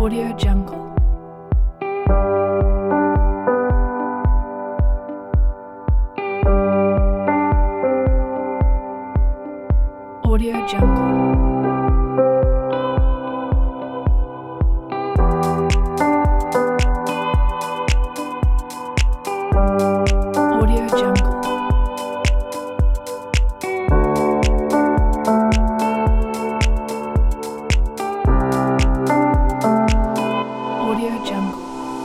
Audio Jungle. Audio Jungle. Audio Jungle. Audio Jungle.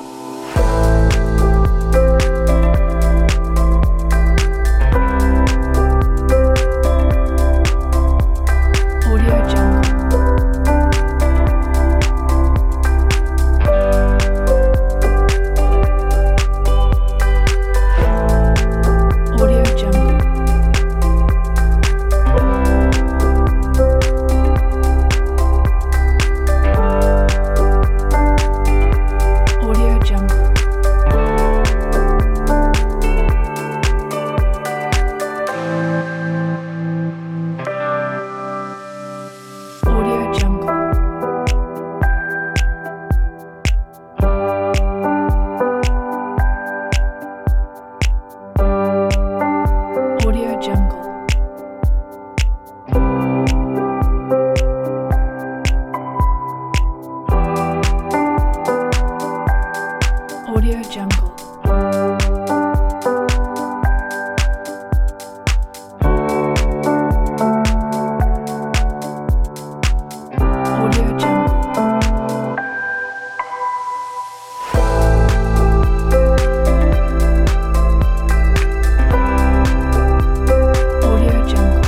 Audio Jungle. Audio Jungle. Audio Jungle. Audio Jungle. Audio Jungle. Audio Jungle. Audio Jungle. Audio Jungle.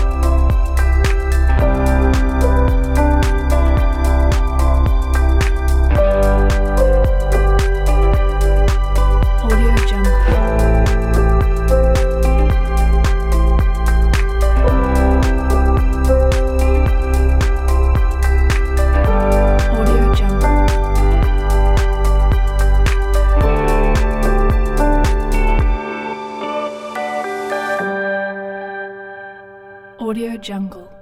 Audio Jungle. Audio Jungle. Audio Jungle.